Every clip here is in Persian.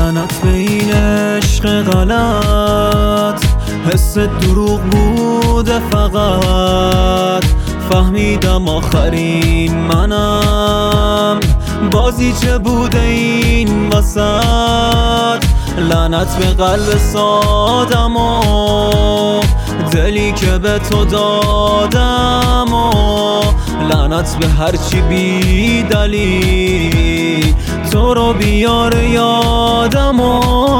لعنت به این عشق غلط، حس دروغ بوده فقط. فهمیدم آخرین منم، بازی چه بوده این وسط. لعنت به قلب سادم و دلی که به تو دادم و لعنت به هرچی بی دلیل تو رو بیاره یادم و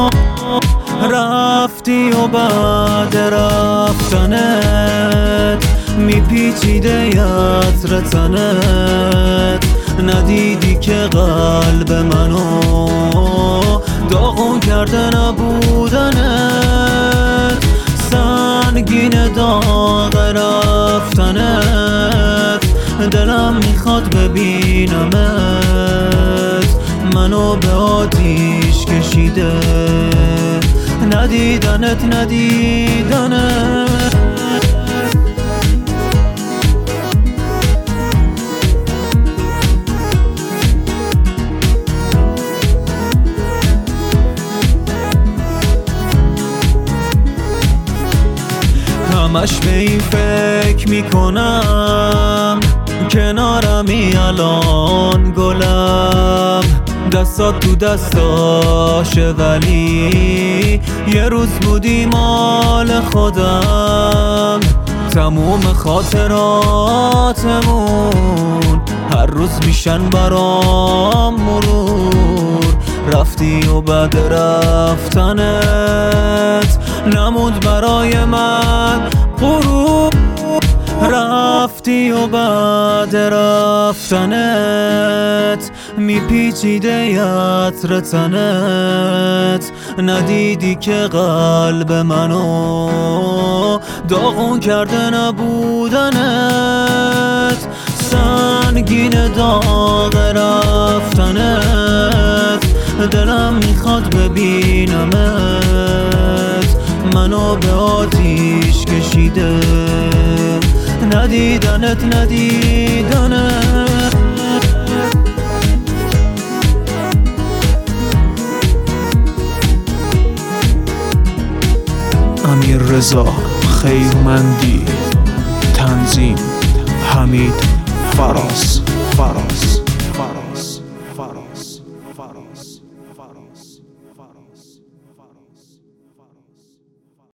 رفتی و بعد رفتنت میپیچیده عطر تنت. ندیدی که قلب منو داغون کرده نبودنت. سنگین داغ رفتنت، دلم میخواد ببینمت. منو به آتیش کشیده ندیدنت. همش به این فکر میکنم کنارمی الان گلم. دستات تو دستاشه ولی یه روز بودی مال خودم. تموم خاطراتمون هر روز میشن برام مرور. رفتی و بعد رفتنت نموند برای من غرور. رفتی و بعد رفتنت میپیچیده عطر تنت. ندیدی که قلب منو داغون کرده نبودنت. سنگین داغ رفتنت، دلم میخواد ببینمت. منو به آتیش کشیده ندیدنت. امیررضا خیرمندی، تنظیم حمید فراز.